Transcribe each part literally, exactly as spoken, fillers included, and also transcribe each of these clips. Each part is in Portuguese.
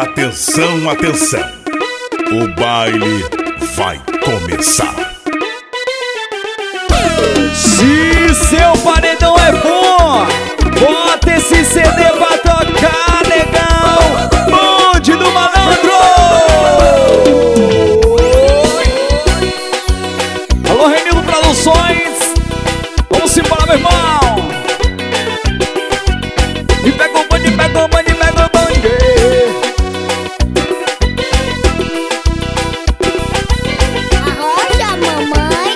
Atenção, atenção, o baile vai começar. Se seu paredão é bom, bota esse C D pra tocar, negão. Bonde do Malandro. Alô, Renildo Produções. Vamos embora, meu irmão. Me pega o bonde, pega o bonde, pega o bonde. Arrocha, mamãe.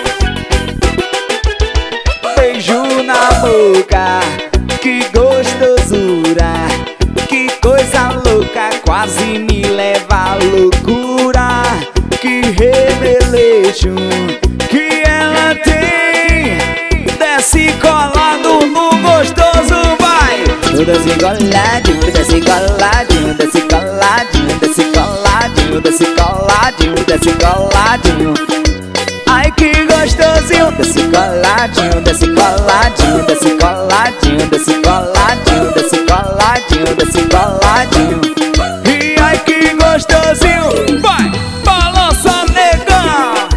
Beijo na boca, que gostosura, que coisa louca, quase me leva à loucura. Que revelation que ela tem, desce colado no gostoso, vai. Desce coladinho, desce coladinho, desce coladinho, desce coladinho, desce coladinho, desce coladinho. Ai que gostosinho, desce coladinho, desce coladinho, desce coladinho, desce coladinho, desce coladinho, desce coladinho. E ai que gostosinho, vai, balança negão.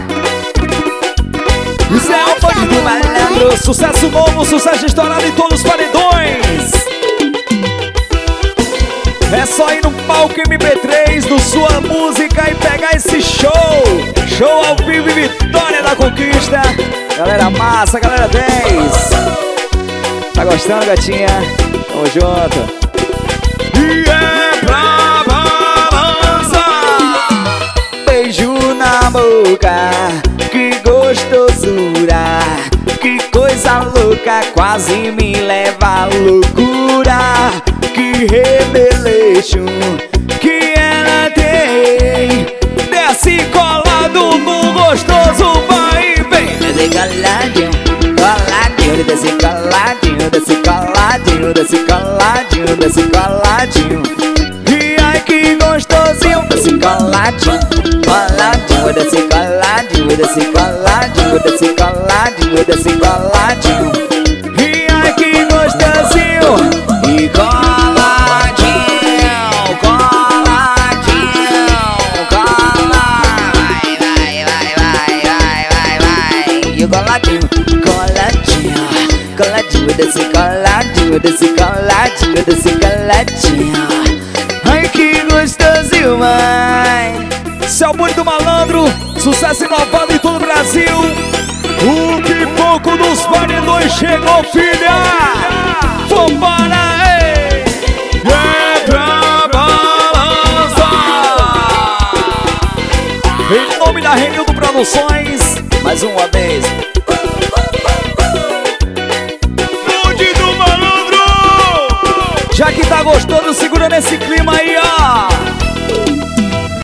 Isso é o bonde do Malandro, sucesso novo, sucesso estourado em todos os paredões. É só ir no palco M P três do Sua Música e pegar esse show. Show ao vivo e Vitória da Conquista. Galera massa, galera dez. Tá gostando, gatinha? Tamo junto. E é pra balançar. Beijo na boca, que gostosura, que coisa louca, quase me leva à loucura. Que revelation que ela tem, desce colado no gostoso, vai e vem. Desce coladinho, coladinho, desce coladinho, desce coladinho, desce coladinho, desce coladinho. E ai que gostosinho, desce coladinho, coladinho, desce coladinho, desce coladinho, desce coladinho, desce coladinho. E ai que gostosinho, e coladinho. Coladinho, coladinho, coladinho, desce coladinho, desce coladinho, desce coladinho. Ai que gostosinho, mãe. Esse é o bonde do Malandro, sucesso inovado em todo o Brasil. O pipoco dos paredões chegou, filha. Vambora, ei. É pra balançar. Em nome da Renildo Produções, mais uma vez. Bonde do Malandro! Já que tá gostoso, segura nesse clima aí, ó.